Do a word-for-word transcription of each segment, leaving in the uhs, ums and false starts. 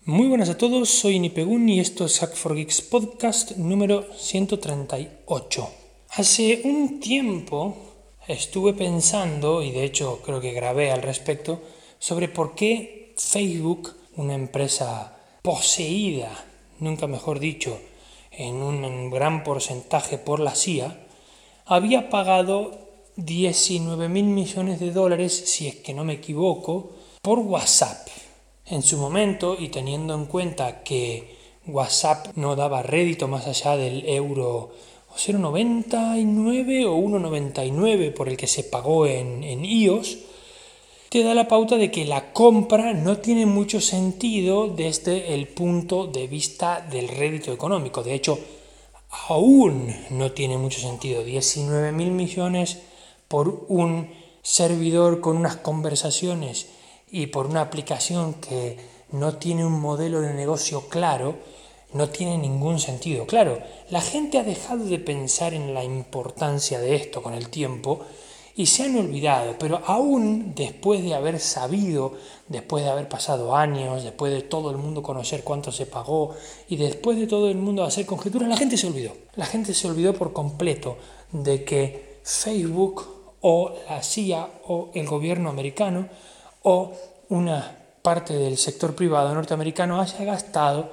Muy buenas a todos, soy Nipegun y esto es Hack for Geeks Podcast número ciento treinta y ocho. Hace un tiempo estuve pensando, y de hecho creo que grabé al respecto, sobre por qué Facebook, una empresa poseída, nunca mejor dicho, en un gran porcentaje por la C I A, había pagado diecinueve mil millones de dólares, si es que no me equivoco, por WhatsApp. En su momento, y teniendo en cuenta que WhatsApp no daba rédito más allá del euro cero coma noventa y nueve o uno coma noventa y nueve por el que se pagó en, en iOS, te da la pauta de que la compra no tiene mucho sentido desde el punto de vista del rédito económico. De hecho, aún no tiene mucho sentido. diecinueve mil millones por un servidor con unas conversaciones y por una aplicación que no tiene un modelo de negocio claro, no tiene ningún sentido. Claro, la gente ha dejado de pensar en la importancia de esto con el tiempo y se han olvidado, pero aún después de haber sabido, después de haber pasado años, después de todo el mundo conocer cuánto se pagó y después de todo el mundo hacer conjeturas, la gente se olvidó. La gente se olvidó por completo de que Facebook o la C I A o el gobierno americano o una parte del sector privado norteamericano haya gastado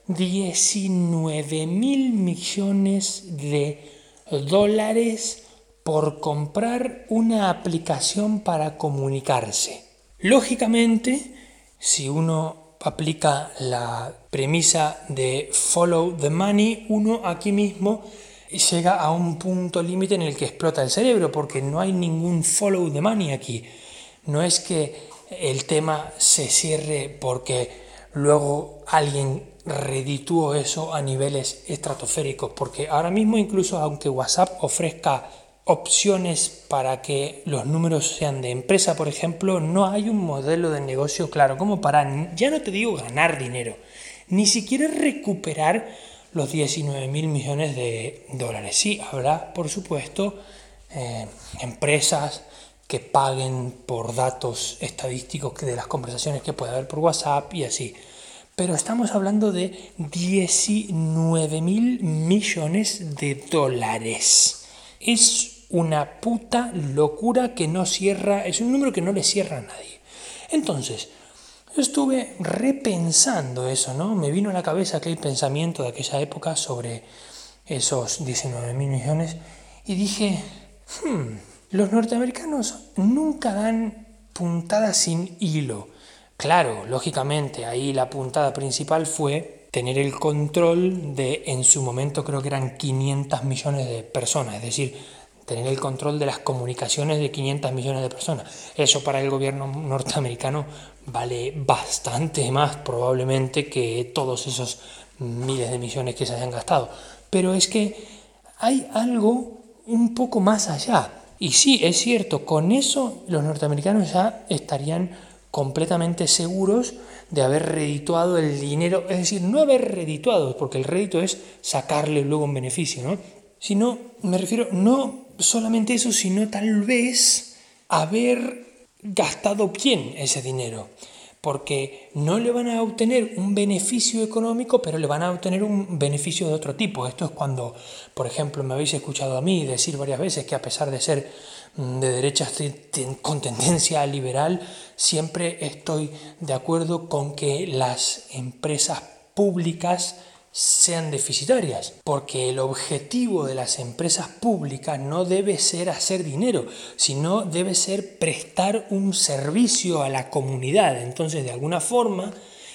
diecinueve mil millones de dólares por comprar una aplicación para comunicarse. Lógicamente, si uno aplica la premisa de follow the money, uno aquí mismo llega a un punto límite en el que explota el cerebro, porque no hay ningún follow the money aquí. No es que el tema se cierre porque luego alguien redituó eso a niveles estratosféricos, porque ahora mismo incluso aunque WhatsApp ofrezca opciones para que los números sean de empresa, por ejemplo, no hay un modelo de negocio claro como para, ya no te digo ganar dinero, ni siquiera recuperar los diecinueve mil millones de dólares. Sí, habrá, por supuesto, eh, empresas que paguen por datos estadísticos de las conversaciones que puede haber por WhatsApp y así. Pero estamos hablando de diecinueve mil millones de dólares. Es una puta locura que no cierra, es un número que no le cierra a nadie. Entonces, yo estuve repensando eso, ¿no? Me vino a la cabeza aquel pensamiento de aquella época sobre esos diecinueve mil millones y dije, hmm, los norteamericanos nunca dan puntadas sin hilo. Claro, lógicamente, ahí la puntada principal fue tener el control de, en su momento creo que eran quinientos millones de personas, es decir, tener el control de las comunicaciones de quinientos millones de personas. Eso para el gobierno norteamericano vale bastante más probablemente que todos esos miles de millones que se hayan gastado. Pero es que hay algo un poco más allá. Y sí, es cierto, con eso los norteamericanos ya estarían completamente seguros de haber redituado el dinero, es decir, no haber redituado, porque el rédito es sacarle luego un beneficio, ¿no? Sino, me refiero, no solamente eso, sino tal vez haber gastado bien ese dinero, porque no le van a obtener un beneficio económico, pero le van a obtener un beneficio de otro tipo. Esto es cuando, por ejemplo, me habéis escuchado a mí decir varias veces que a pesar de ser de derechas con tendencia liberal, siempre estoy de acuerdo con que las empresas públicas sean deficitarias, porque el objetivo de las empresas públicas no debe ser hacer dinero, sino debe ser prestar un servicio a la comunidad. Entonces, de alguna forma,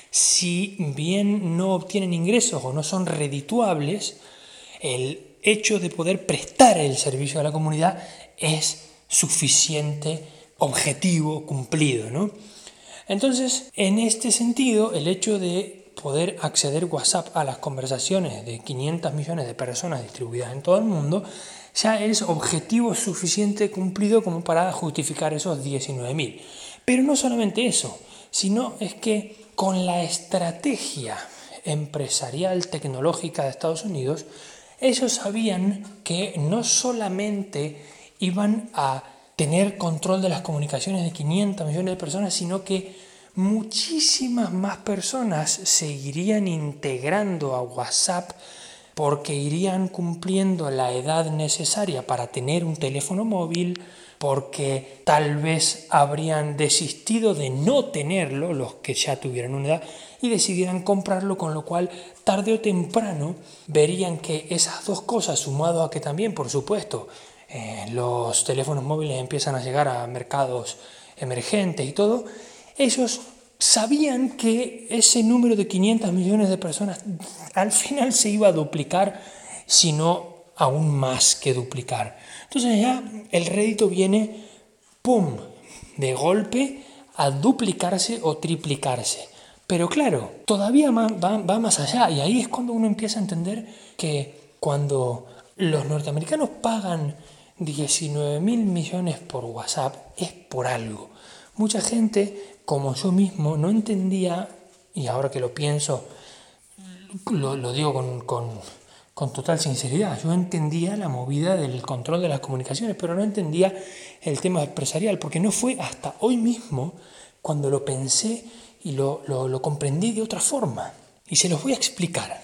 si bien no obtienen ingresos o no son redituables, el hecho de poder prestar el servicio a la comunidad es suficiente objetivo cumplido, ¿no? Entonces, en este sentido, el hecho de poder acceder WhatsApp a las conversaciones de quinientos millones de personas distribuidas en todo el mundo ya es objetivo suficiente cumplido como para justificar esos diecinueve mil. Pero no solamente eso, sino es que con la estrategia empresarial tecnológica de Estados Unidos, ellos sabían que no solamente iban a tener control de las comunicaciones de quinientos millones de personas, sino que muchísimas más personas seguirían integrando a WhatsApp porque irían cumpliendo la edad necesaria para tener un teléfono móvil, porque tal vez habrían desistido de no tenerlo, los que ya tuvieran una edad, y decidieran comprarlo, con lo cual tarde o temprano verían que esas dos cosas, sumado a que también, por supuesto, eh, los teléfonos móviles empiezan a llegar a mercados emergentes y todo, ellos sabían que ese número de quinientos millones de personas al final se iba a duplicar, si no aún más que duplicar. Entonces ya el rédito viene, ¡pum!, de golpe a duplicarse o triplicarse. Pero claro, todavía va, va más allá, y ahí es cuando uno empieza a entender que cuando los norteamericanos pagan diecinueve mil millones por WhatsApp es por algo. Mucha gente, como yo mismo, no entendía, y ahora que lo pienso, lo, lo digo con, con, con total sinceridad, yo entendía la movida del control de las comunicaciones, pero no entendía el tema empresarial, porque no fue hasta hoy mismo cuando lo pensé y lo, lo, lo comprendí de otra forma. Y se los voy a explicar.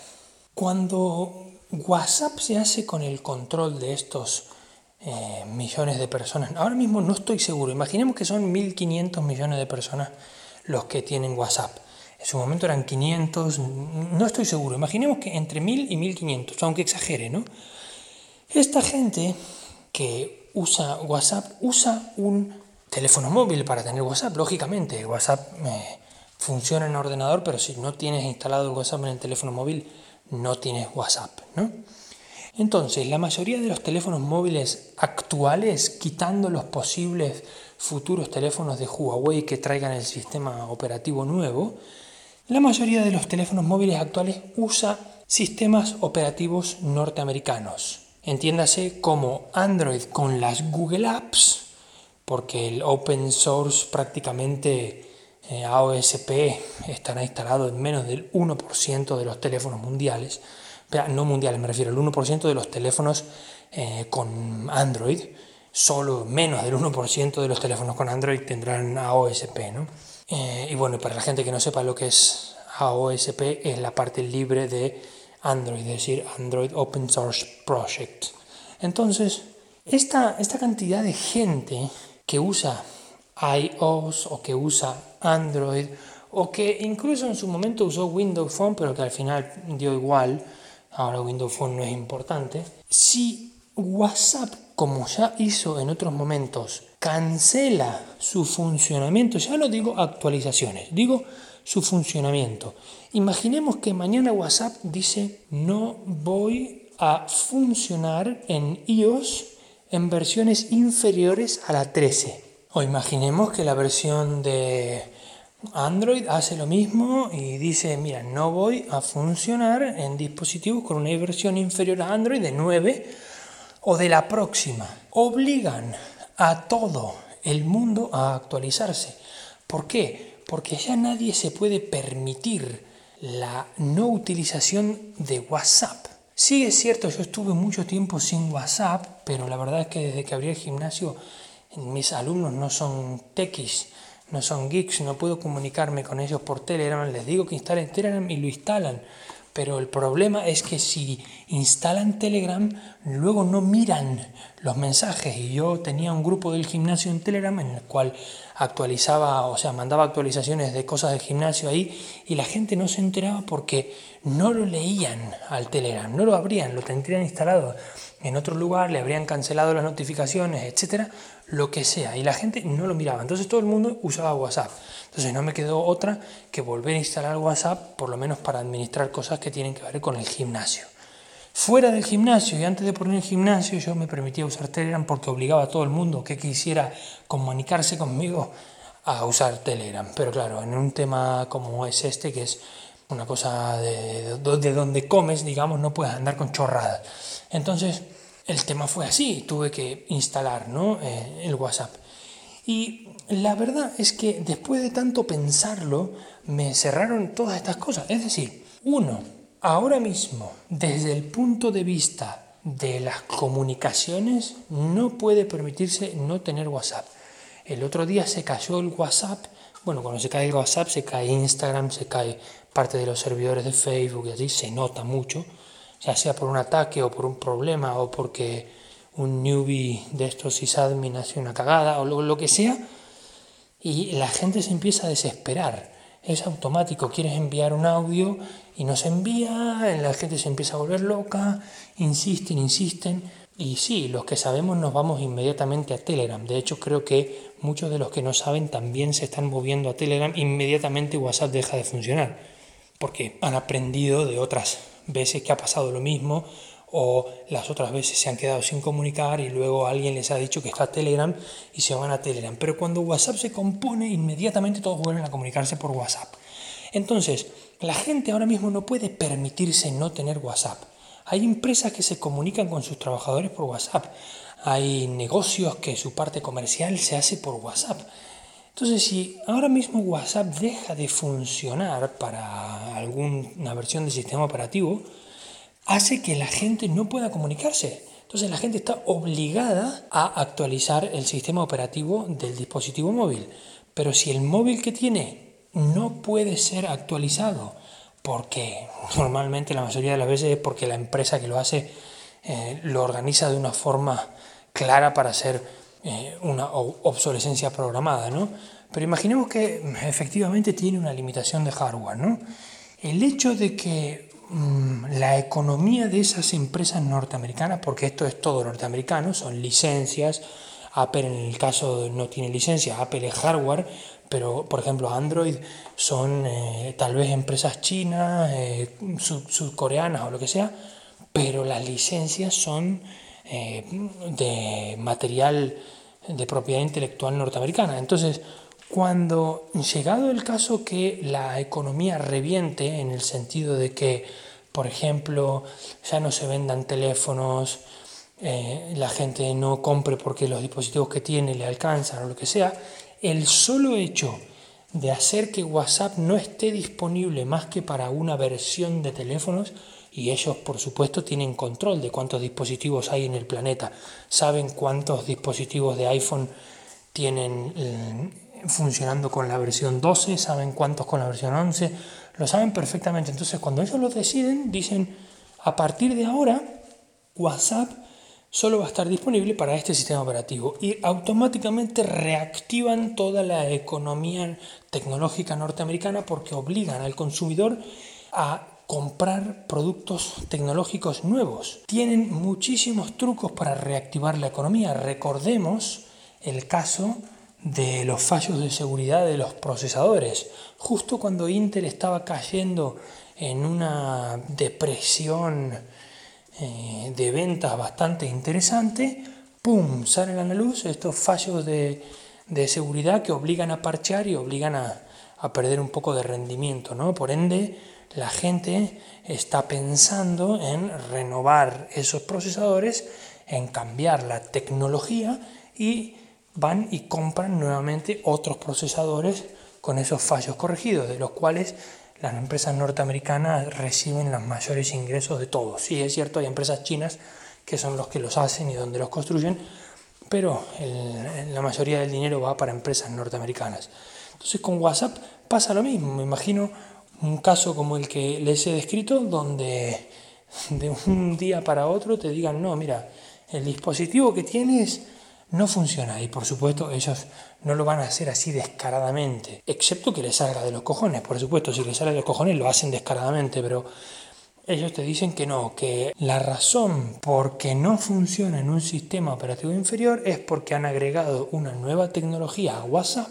Cuando WhatsApp se hace con el control de estos eh, millones de personas, ahora mismo no estoy seguro, imaginemos que son mil quinientos millones de personas los que tienen WhatsApp. En su momento eran quinientos, no estoy seguro, imaginemos que entre mil y mil quinientos, aunque exagere, ¿no? Esta gente que usa WhatsApp usa un teléfono móvil para tener WhatsApp, lógicamente. WhatsApp eh, funciona en ordenador, pero si no tienes instalado el WhatsApp en el teléfono móvil, no tienes WhatsApp, ¿no? Entonces, la mayoría de los teléfonos móviles actuales, quitando los posibles futuros teléfonos de Huawei que traigan el sistema operativo nuevo, la mayoría de los teléfonos móviles actuales usa sistemas operativos norteamericanos. Entiéndase como Android con las Google Apps, porque el open source prácticamente eh, A O S P estará instalado en menos del uno por ciento de los teléfonos mundiales. No mundiales, me refiero al uno por ciento de los teléfonos eh, con Android. Solo menos del uno por ciento de los teléfonos con Android tendrán A O S P, ¿no? Eh, y bueno, para la gente que no sepa lo que es A O S P, es la parte libre de Android, es decir, Android Open Source Project. Entonces, esta, esta cantidad de gente que usa iOS o que usa Android o que incluso en su momento usó Windows Phone, pero que al final dio igual, ahora Windows Phone no es importante, si WhatsApp, como ya hizo en otros momentos, cancela su funcionamiento, ya no digo actualizaciones, digo su funcionamiento. Imaginemos que mañana WhatsApp dice no voy a funcionar en iOS en versiones inferiores a la trece. O imaginemos que la versión de Android hace lo mismo y dice, mira, no voy a funcionar en dispositivos con una versión inferior a Android de nueve o de la próxima. Obligan a todo el mundo a actualizarse. ¿Por qué? Porque ya nadie se puede permitir la no utilización de WhatsApp. Sí, es cierto, yo estuve mucho tiempo sin WhatsApp, pero la verdad es que desde que abrí el gimnasio, mis alumnos no son techies, no son geeks, no puedo comunicarme con ellos por Telegram, les digo que instalen Telegram y lo instalan. Pero el problema es que si instalan Telegram, luego no miran los mensajes. Y yo tenía un grupo del gimnasio en Telegram en el cual actualizaba, o sea, mandaba actualizaciones de cosas del gimnasio ahí, y la gente no se enteraba porque no lo leían al Telegram, no lo abrían, lo tendrían instalado en otro lugar, le habrían cancelado las notificaciones, etcétera, lo que sea, y la gente no lo miraba. Entonces todo el mundo usaba WhatsApp. Entonces no me quedó otra que volver a instalar WhatsApp, por lo menos para administrar cosas que tienen que ver con el gimnasio. Fuera del gimnasio y antes de poner el gimnasio, yo me permitía usar Telegram porque obligaba a todo el mundo que quisiera comunicarse conmigo a usar Telegram. Pero claro, en un tema como es este, que es una cosa de, de donde comes, digamos, no puedes andar con chorradas. Entonces el tema fue así, tuve que instalar, ¿no?, eh, el WhatsApp. Y la verdad es que después de tanto pensarlo, me cerraron todas estas cosas. Es decir, uno, ahora mismo, desde el punto de vista de las comunicaciones, no puede permitirse no tener WhatsApp. El otro día se cayó el WhatsApp Bueno, cuando se cae el WhatsApp, se cae Instagram, se cae parte de los servidores de Facebook y así, se nota mucho, ya sea por un ataque o por un problema o porque un newbie de estos sysadmin hace una cagada o lo, lo que sea, y la gente se empieza a desesperar. Es automático, quieres enviar un audio y no se envía, la gente se empieza a volver loca, insisten, insisten. Y sí, los que sabemos nos vamos inmediatamente a Telegram. De hecho, creo que muchos de los que no saben también se están moviendo a Telegram. Inmediatamente WhatsApp deja de funcionar, porque han aprendido de otras veces que ha pasado lo mismo, o las otras veces se han quedado sin comunicar y luego alguien les ha dicho que está Telegram y se van a Telegram. Pero cuando WhatsApp se compone, inmediatamente todos vuelven a comunicarse por WhatsApp. Entonces, la gente ahora mismo no puede permitirse no tener WhatsApp. Hay empresas que se comunican con sus trabajadores por WhatsApp. Hay negocios que su parte comercial se hace por WhatsApp. Entonces, si ahora mismo WhatsApp deja de funcionar para alguna versión del sistema operativo, hace que la gente no pueda comunicarse. Entonces la gente está obligada a actualizar el sistema operativo del dispositivo móvil. Pero si el móvil que tiene no puede ser actualizado, porque normalmente la mayoría de las veces es porque la empresa que lo hace eh, lo organiza de una forma clara para hacer eh, una obsolescencia programada, ¿no? Pero imaginemos que efectivamente tiene una limitación de hardware, ¿no? El hecho de que la economía de esas empresas norteamericanas, porque esto es todo norteamericano, son licencias. Apple en el caso no tiene licencia, Apple es hardware, pero por ejemplo Android son eh, tal vez empresas chinas, eh, sud sudcoreanas o lo que sea, pero las licencias son eh, de material de propiedad intelectual norteamericana. Entonces, cuando llegado el caso que la economía reviente, en el sentido de que, por ejemplo, ya no se vendan teléfonos, eh, la gente no compre porque los dispositivos que tiene le alcanzan o lo que sea, el solo hecho de hacer que WhatsApp no esté disponible más que para una versión de teléfonos, y ellos por supuesto tienen control de cuántos dispositivos hay en el planeta, saben cuántos dispositivos de iPhone tienen eh, funcionando con la versión doce, saben cuántos con la versión once, lo saben perfectamente. Entonces cuando ellos lo deciden, dicen, a partir de ahora WhatsApp solo va a estar disponible para este sistema operativo, y automáticamente reactivan toda la economía tecnológica norteamericana porque obligan al consumidor a comprar productos tecnológicos nuevos. Tienen muchísimos trucos para reactivar la economía. Recordemos el caso de los fallos de seguridad de los procesadores. Justo cuando Intel estaba cayendo en una depresión eh, de ventas bastante interesante, ¡pum!, salen a la luz estos fallos de, de seguridad que obligan a parchear y obligan a, a perder un poco de rendimiento, ¿no? Por ende, la gente está pensando en renovar esos procesadores, en cambiar la tecnología, y van y compran nuevamente otros procesadores con esos fallos corregidos, de los cuales las empresas norteamericanas reciben los mayores ingresos de todos. Sí, es cierto, hay empresas chinas que son los que los hacen y donde los construyen, pero el, la mayoría del dinero va para empresas norteamericanas. Entonces con WhatsApp pasa lo mismo. Me imagino un caso como el que les he descrito, donde de un día para otro te digan, no, mira, el dispositivo que tienes no funciona. Y por supuesto ellos no lo van a hacer así descaradamente, excepto que les salga de los cojones. Por supuesto, si les sale de los cojones lo hacen descaradamente, pero ellos te dicen que no, que la razón por qué no funciona en un sistema operativo inferior es porque han agregado una nueva tecnología a WhatsApp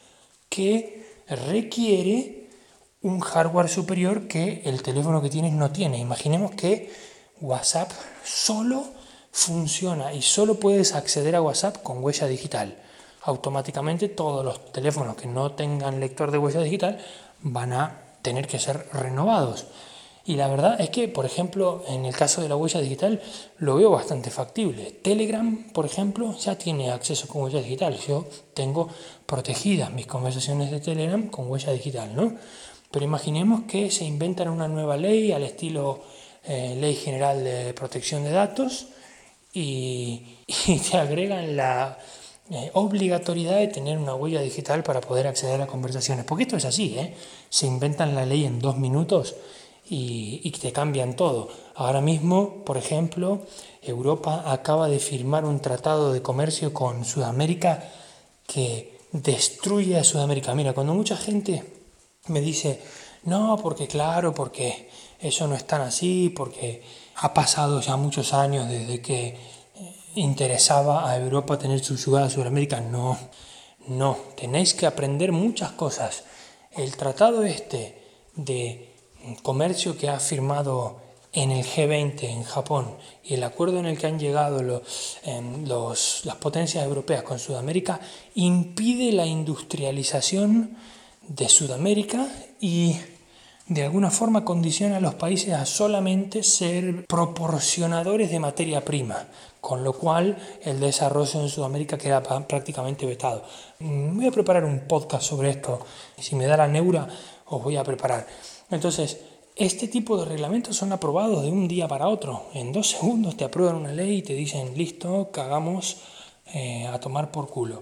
que requiere un hardware superior que el teléfono que tienes no tiene. Imaginemos que WhatsApp solo funciona y solo puedes acceder a WhatsApp con huella digital. Automáticamente todos los teléfonos que no tengan lector de huella digital van a tener que ser renovados. Y la verdad es que, por ejemplo, en el caso de la huella digital lo veo bastante factible. Telegram, por ejemplo, ya tiene acceso con huella digital. Yo tengo protegidas mis conversaciones de Telegram con huella digital, ¿no? Pero imaginemos que se inventan una nueva ley al estilo eh, Ley General de Protección de Datos y, y te agregan la, eh, obligatoriedad de tener una huella digital para poder acceder a conversaciones. Porque esto es así, ¿eh? Se inventan la ley en dos minutos y, y te cambian todo. Ahora mismo, por ejemplo, Europa acaba de firmar un tratado de comercio con Sudamérica que destruye a Sudamérica. Mira, cuando mucha gente me dice, no, porque claro, porque eso no es tan así, porque ha pasado ya muchos años desde que interesaba a Europa tener subyugada a Sudamérica. No, no, tenéis que aprender muchas cosas. El tratado este de comercio que ha firmado en el G veinte en Japón y el acuerdo en el que han llegado los, eh, los, las potencias europeas con Sudamérica impide la industrialización de Sudamérica y de alguna forma condiciona a los países a solamente ser proporcionadores de materia prima, con lo cual el desarrollo en Sudamérica queda prácticamente vetado. Voy a preparar un podcast sobre esto, si me da la neura os voy a preparar. Entonces, este tipo de reglamentos son aprobados de un día para otro. En dos segundos te aprueban una ley y te dicen, listo, cagamos eh, a tomar por culo,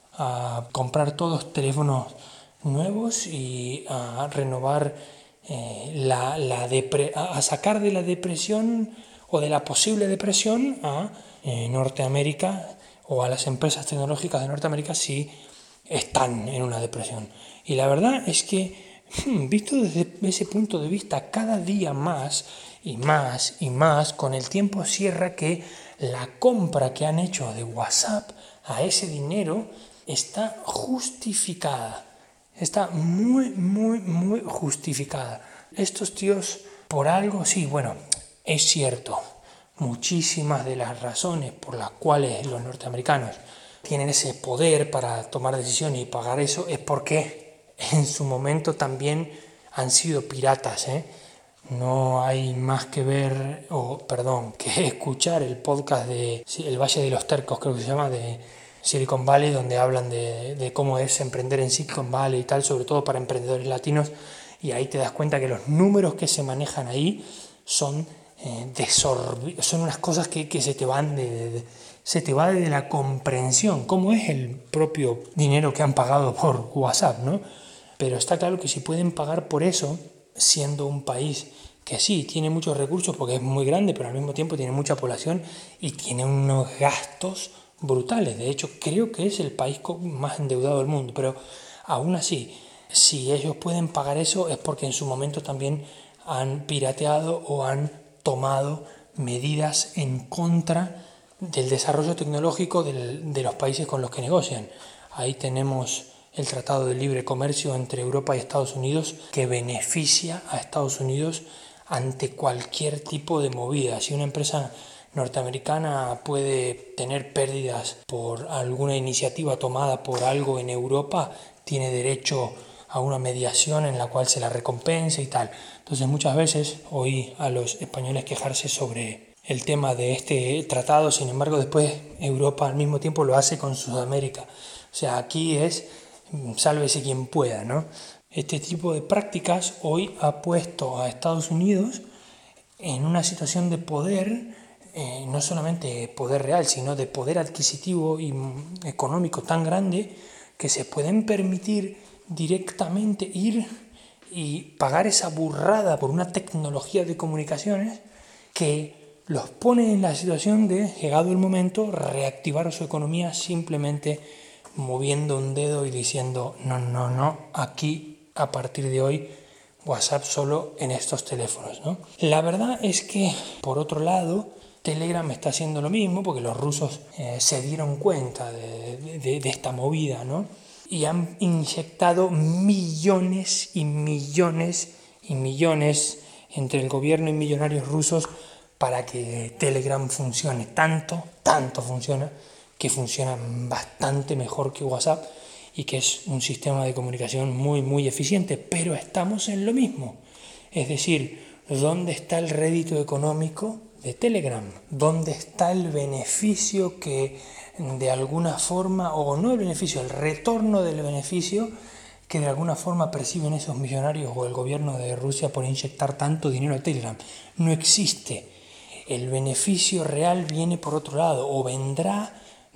a comprar todos teléfonos nuevos y a renovar eh, la, la depre- a sacar de la depresión o de la posible depresión a eh, Norteamérica o a las empresas tecnológicas de Norteamérica si están en una depresión. Y la verdad es que visto desde ese punto de vista, cada día más y más y más, con el tiempo cierra que la compra que han hecho de WhatsApp a ese dinero está justificada. Está muy, muy, muy justificada. Estos tíos, por algo, sí, bueno, es cierto, muchísimas de las razones por las cuales los norteamericanos tienen ese poder para tomar decisiones y pagar eso es porque en su momento también han sido piratas, ¿eh? No hay más que ver, o perdón, que escuchar el podcast de El Valle de los Tercos, creo que se llama, de Silicon Valley, donde hablan de, de cómo es emprender en Silicon Valley y tal, sobre todo para emprendedores latinos, y ahí te das cuenta que los números que se manejan ahí son, eh, desorbi- son unas cosas que, que se te van de... de, de se te va de la comprensión, cómo es el propio dinero que han pagado por WhatsApp, ¿no? Pero está claro que si pueden pagar por eso, siendo un país que sí, tiene muchos recursos porque es muy grande, pero al mismo tiempo tiene mucha población y tiene unos gastos brutales. De hecho, creo que es el país más endeudado del mundo, pero aún así, si ellos pueden pagar eso es porque en su momento también han pirateado o han tomado medidas en contra del desarrollo tecnológico del, de los países con los que negocian. Ahí tenemos el Tratado de Libre Comercio entre Europa y Estados Unidos que beneficia a Estados Unidos ante cualquier tipo de movida. Si una empresa norteamericana puede tener pérdidas por alguna iniciativa tomada por algo en Europa, tiene derecho a una mediación en la cual se la recompense y tal. Entonces muchas veces oí a los españoles quejarse sobre el tema de este tratado, sin embargo después Europa al mismo tiempo lo hace con Sudamérica. O sea, aquí es sálvese quien pueda, ¿no? Este tipo de prácticas hoy ha puesto a Estados Unidos en una situación de poder, eh, no solamente poder real, sino de poder adquisitivo y económico tan grande que se pueden permitir directamente ir y pagar esa burrada por una tecnología de comunicaciones que los pone en la situación de, llegado el momento, reactivar su economía simplemente moviendo un dedo y diciendo no, no, no, aquí a partir de hoy WhatsApp solo en estos teléfonos, ¿no? La verdad es que, por otro lado, Telegram está haciendo lo mismo porque los rusos eh, se dieron cuenta de, de, de esta movida, ¿no? Y han inyectado millones y millones y millones entre el gobierno y millonarios rusos para que Telegram funcione. Tanto, tanto funciona, que funciona bastante mejor que WhatsApp y que es un sistema de comunicación muy, muy eficiente. Pero estamos en lo mismo. Es decir, ¿dónde está el rédito económico de Telegram? ¿Dónde está el beneficio que de alguna forma, o no el beneficio, el retorno del beneficio que de alguna forma perciben esos millonarios o el gobierno de Rusia por inyectar tanto dinero a Telegram? No existe. El beneficio real viene por otro lado, o vendrá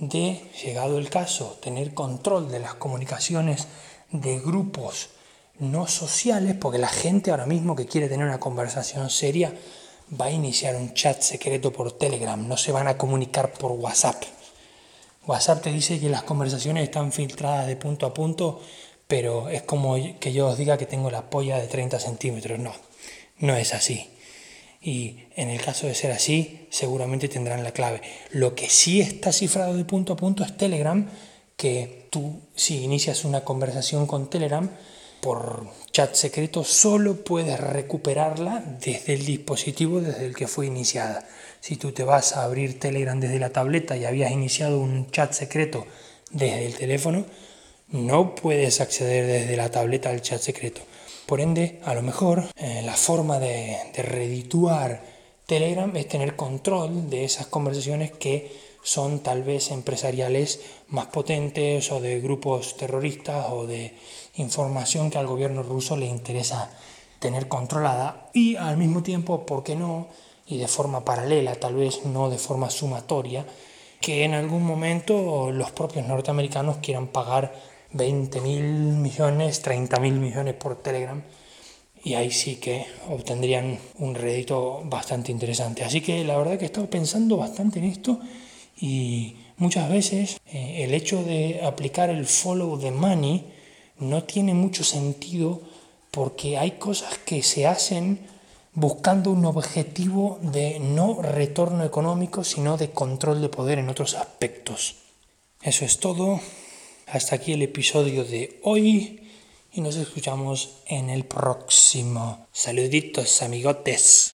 de, llegado el caso, tener control de las comunicaciones de grupos no sociales, porque la gente ahora mismo que quiere tener una conversación seria va a iniciar un chat secreto por Telegram, no se van a comunicar por WhatsApp. WhatsApp te dice que las conversaciones están filtradas de punto a punto, pero es como que yo os diga que tengo la polla de treinta centímetros. No, no es así. Y en el caso de ser así, seguramente tendrán la clave. Lo que sí está cifrado de punto a punto es Telegram, que tú, si inicias una conversación con Telegram por chat secreto, solo puedes recuperarla desde el dispositivo desde el que fue iniciada. Si tú te vas a abrir Telegram desde la tableta y habías iniciado un chat secreto desde el teléfono, no puedes acceder desde la tableta al chat secreto. Por ende, a lo mejor eh, la forma de, de redituar Telegram es tener control de esas conversaciones que son tal vez empresariales más potentes o de grupos terroristas o de información que al gobierno ruso le interesa tener controlada, y al mismo tiempo, ¿por qué no?, y de forma paralela, tal vez no de forma sumatoria, que en algún momento los propios norteamericanos quieran pagar veinte mil millones, treinta mil millones por Telegram, y ahí sí que obtendrían un rédito bastante interesante. Así que la verdad que he estado pensando bastante en esto, y muchas veces eh, el hecho de aplicar el follow the money no tiene mucho sentido, porque hay cosas que se hacen buscando un objetivo de no retorno económico, sino de control de poder en otros aspectos. Eso es todo. Hasta aquí el episodio de hoy y nos escuchamos en el próximo. Saluditos, amigotes.